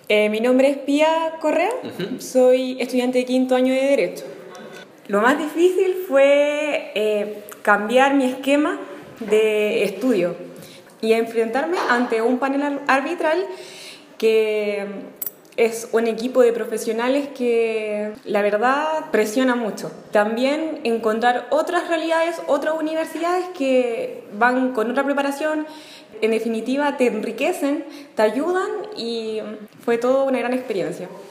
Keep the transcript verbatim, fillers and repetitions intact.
Eh, mi nombre es Pía Correa, Ujú. soy estudiante de quinto año de Derecho. Lo más difícil fue eh, cambiar mi esquema de estudio y enfrentarme ante un panel ar- arbitral que es un equipo de profesionales que la verdad presiona mucho. También encontrar otras realidades, otras universidades que van con otra preparación, en definitiva te enriquecen, te ayudan y fue todo una gran experiencia.